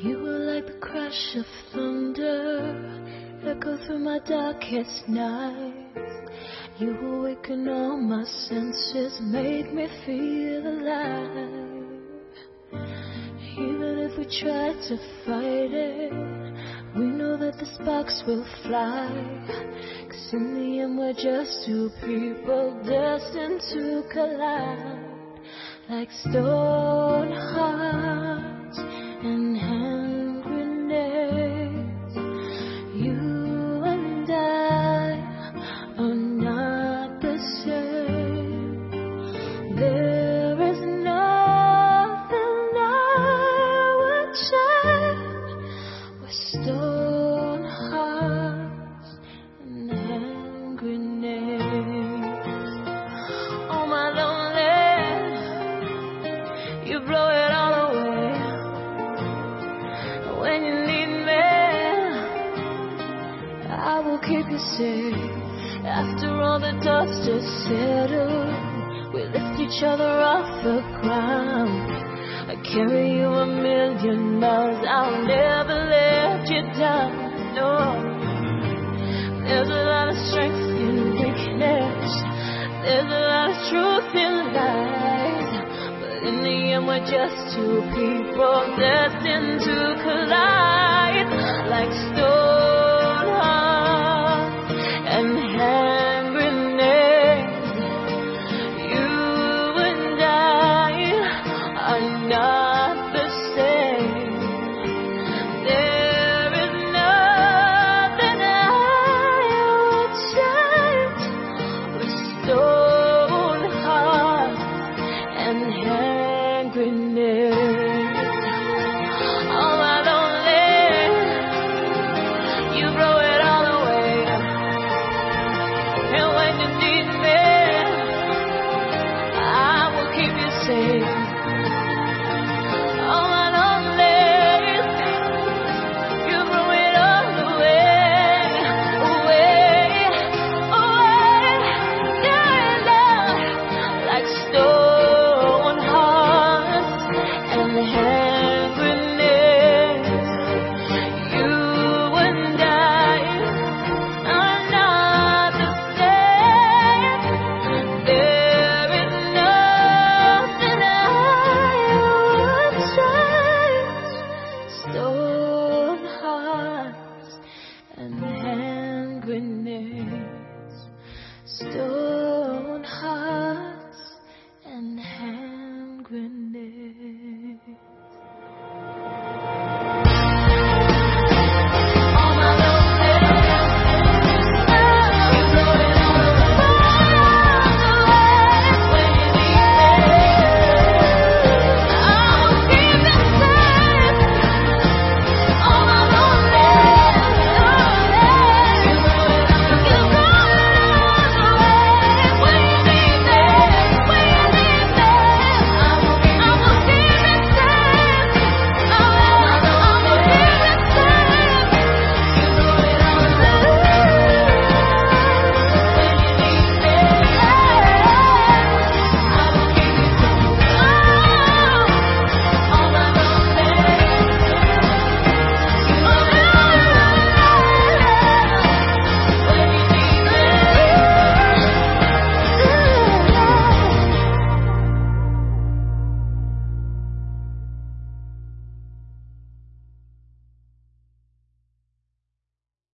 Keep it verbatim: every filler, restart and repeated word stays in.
You were like the crash of thunder, echo through my darkest nights. You awakened all my senses, made me feel alive. Even if we try to fight it, we know that the sparks will fly. 'Cause in the end we're just two people destined to collide. Like stone hearts and hand grenades, you and I are not the same. There is nothing I would change. We're stone hearts and hand grenades. Oh my lonely, you blow it all away. When you need me, I will keep you safe. After all the dust has settled, we lift each other off the ground. I carry you a million miles, I'll never let you down. No, there's a lot of strength in weakness, there's a lot of truth in lies. In the end, we're just two people destined to collide.